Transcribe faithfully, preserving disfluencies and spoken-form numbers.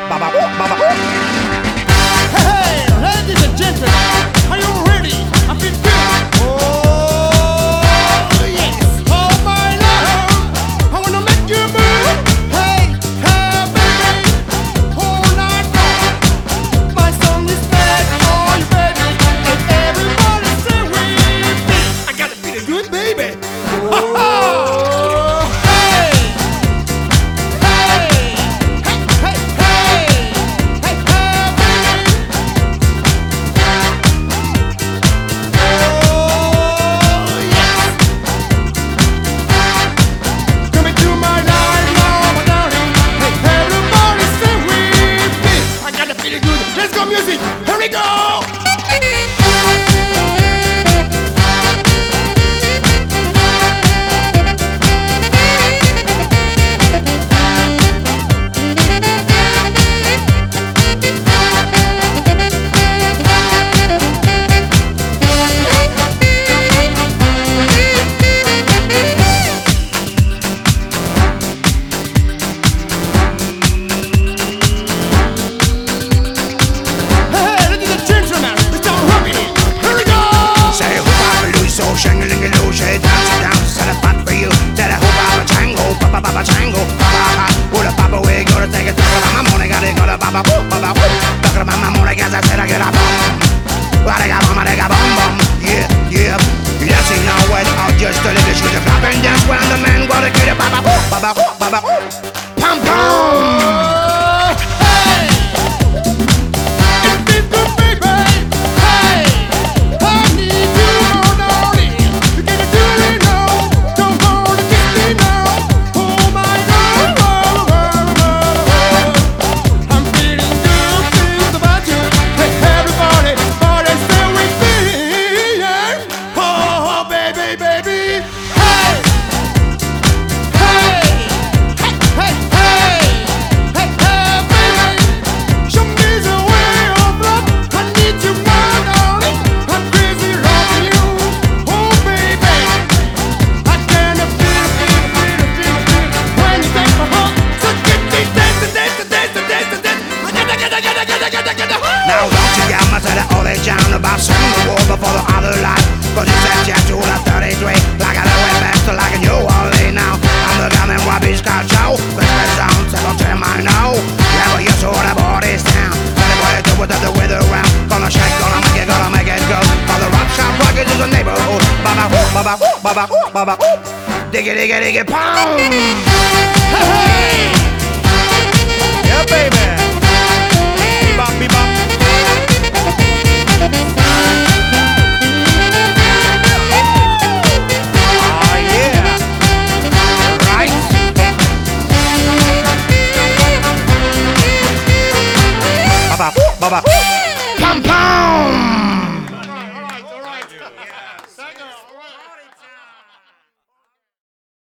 baba, baba. Hey, ladies and gentlemen, are you ready? I feel good. Oh, yes. Oh, my love, I wanna make you move. Hey, hey, baby, all night long. My song is made for you, baby, and everybody say with me. I gotta feel good, baby. Oh, hey, hey, hey, hey, hey, hey, hey, baby. Coming to my life now, my darling. Hey, everybody stay with me. I gotta feel it good. Let's go, music. Here we go. Hey, ladies and gentlemen, it's all rocking. Here we go. Say hoop-a-ba-loo, so shing-a-ling-a-loo, say dance it down, set a spot for you. Say hoop-a-ba-tango, ba-ba-ba-ba-tango, ba-ba-ha. With a papa, we gonna take it to the mamona, got it, got a baba-boop, baba-boop. Look at my mamona, guess I said I get a bum. What I got, mama, they got bum-bum. Yeah, yeah. Yes, you know it, I'll just tell you this, you just clap and dance when the man wanna get it, baba-boop, baba-boop, baba-boop. Pum-pum. Hey, it feels good, baby. Hey, I need you, oh, darling. You gotta do it now. Don't wanna kiss me now. Oh my God, oh, oh, oh, oh. I'm feeling good, feels about you. Hey, everybody, party, stay with me. Yeah. Oh, oh, baby, baby. Hey, hey, hey, hey, hey, hey, baby. Show me the way of love. I need you, my darling. I'm crazy loving you. Oh, baby. I can't feel, feel, feel, feel, feel when you take my heart. So get me dance, dance, dance, dance, dance. I gotta, gotta, gotta, gotta, gotta, gotta. Now don't you get much of the old age down about seven the war before the other life. Cause you said yes to the thirty-three. Like I know it best to like a new Orleans now. I'm the gun and Robbie's car show. But the sound, second time I know. Yeah, but you saw the body's down. Tell it what you do with the weather around. Gonna shake, gonna make it, gonna make it go. For the rock shop rockets is a neighborhood. Baba whoop, baba whoop, baba whoop, baba whoop. Diggy, diggy, diggy, pound. Hey, Yeah, baby. Bebop, bebop. Oh, yeah. Right. Baba, baba.